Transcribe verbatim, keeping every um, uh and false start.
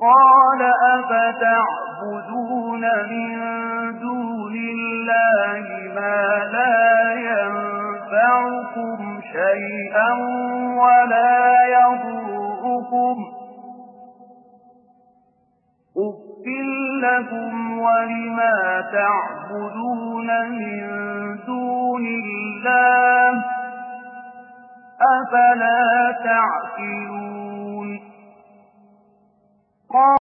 قال أفتعبدون من دون الله ما لا ينفعكم شيئا ولا يضركم أُفٍّ لكم ولما تعبدون من دون الله أفلا تعقلون